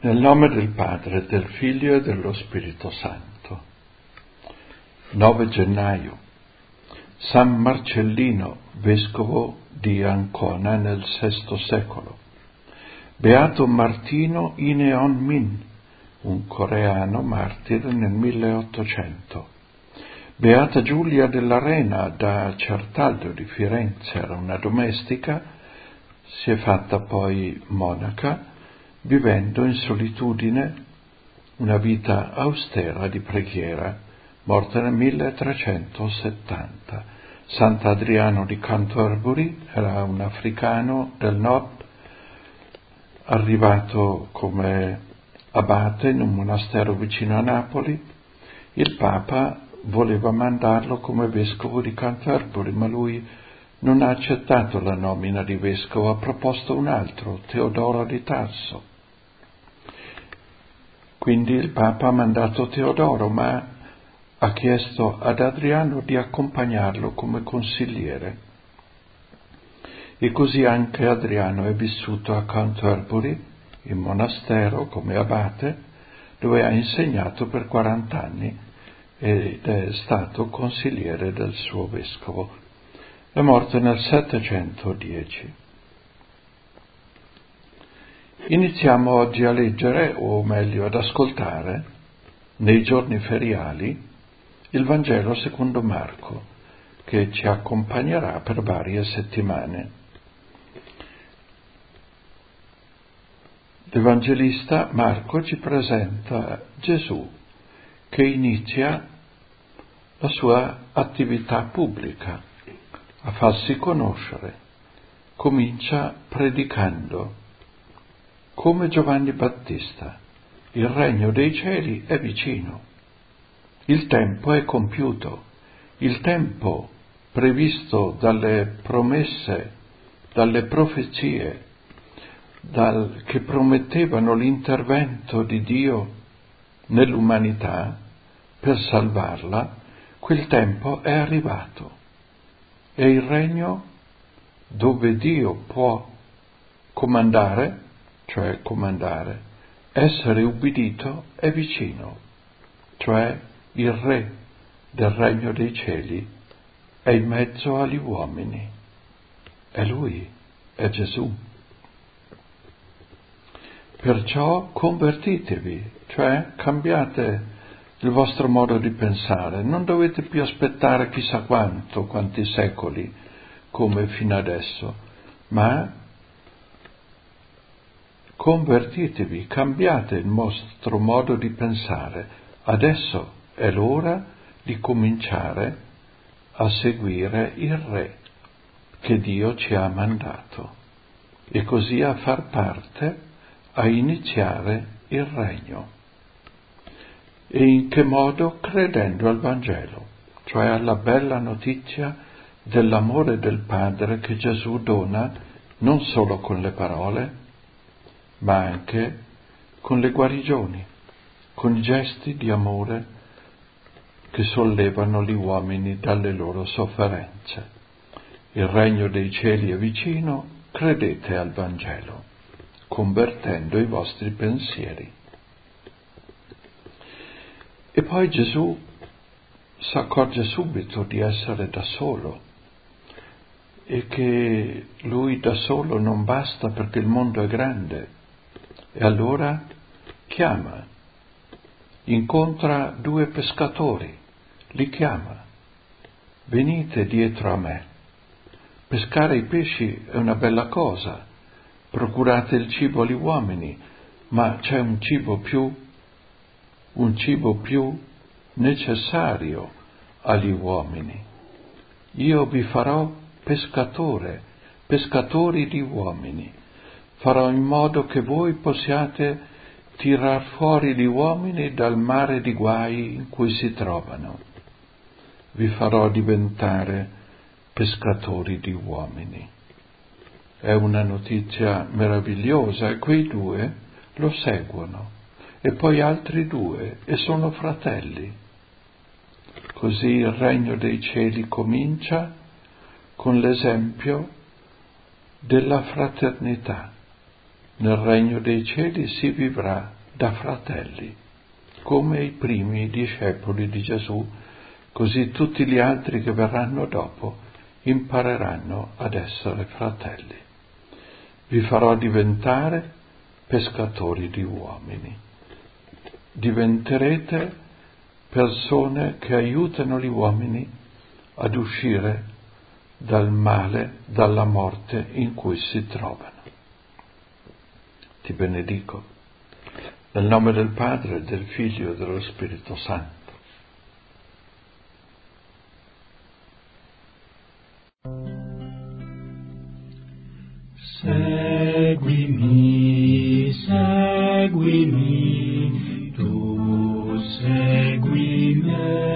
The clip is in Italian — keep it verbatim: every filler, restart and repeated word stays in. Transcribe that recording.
Nel nome del Padre, del Figlio e dello Spirito Santo. nove gennaio. San Marcellino, vescovo di Ancona nel sesto secolo. Beato Martino Ineon Min, un coreano martire nel milleottocento. Beata Giulia dell'Arena da Certaldo di Firenze, era una domestica, si è fatta poi monaca, vivendo in solitudine una vita austera di preghiera, morta nel milletrecentosettanta. Sant'Adriano di Canterbury era un africano del nord, arrivato come abate in un monastero vicino a Napoli. Il Papa voleva mandarlo come vescovo di Canterbury, ma lui non ha accettato la nomina di vescovo, ha proposto un altro, Teodoro di Tarso. Quindi il Papa ha mandato Teodoro, ma ha chiesto ad Adriano di accompagnarlo come consigliere. E così anche Adriano è vissuto a Canterbury, in monastero, come abate, dove ha insegnato per quaranta anni ed è stato consigliere del suo vescovo. È morto nel settecentodieci. Iniziamo oggi a leggere, o meglio ad ascoltare, nei giorni feriali, il Vangelo secondo Marco, che ci accompagnerà per varie settimane. L'Evangelista Marco ci presenta Gesù che inizia la sua attività pubblica a farsi conoscere. Comincia predicando come Giovanni Battista: il regno dei cieli è vicino, il tempo è compiuto, il tempo previsto dalle promesse, dalle profezie, dal, che promettevano l'intervento di Dio nell'umanità per salvarla, quel tempo è arrivato. E il regno dove Dio può comandare, cioè comandare, essere ubbidito, è vicino, cioè il Re del regno dei cieli è in mezzo agli uomini. È Lui, è Gesù. Perciò convertitevi, cioè cambiate il vostro modo di pensare, non dovete più aspettare chissà quanto, quanti secoli, come fino adesso, ma convertitevi, cambiate il vostro modo di pensare. Adesso è l'ora di cominciare a seguire il Re che Dio ci ha mandato e così a far parte, a iniziare il regno. E in che modo? Credendo al Vangelo, cioè alla bella notizia dell'amore del Padre che Gesù dona non solo con le parole, ma anche con le guarigioni, con i gesti di amore che sollevano gli uomini dalle loro sofferenze. Il regno dei cieli è vicino, credete al Vangelo, convertendo i vostri pensieri. E poi Gesù si accorge subito di essere da solo e che lui da solo non basta perché il mondo è grande. E allora chiama, incontra due pescatori, li chiama: venite dietro a me. Pescare i pesci è una bella cosa, procurate il cibo agli uomini, ma c'è un cibo più, un cibo più necessario agli uomini. Io vi farò pescatore, pescatori di uomini. Farò in modo che voi possiate tirar fuori gli uomini dal mare di guai in cui si trovano. Vi farò diventare pescatori di uomini. È una notizia meravigliosa e quei due lo seguono e poi altri due e sono fratelli. Così il regno dei cieli comincia con l'esempio della fraternità. Nel regno dei cieli si vivrà da fratelli, come i primi discepoli di Gesù, così tutti gli altri che verranno dopo impareranno ad essere fratelli. Vi farò diventare pescatori di uomini. Diventerete persone che aiutano gli uomini ad uscire dal male, dalla morte in cui si trovano. Ti benedico nel nome del Padre, del Figlio e dello Spirito Santo. Seguimi, seguimi, tu segui me.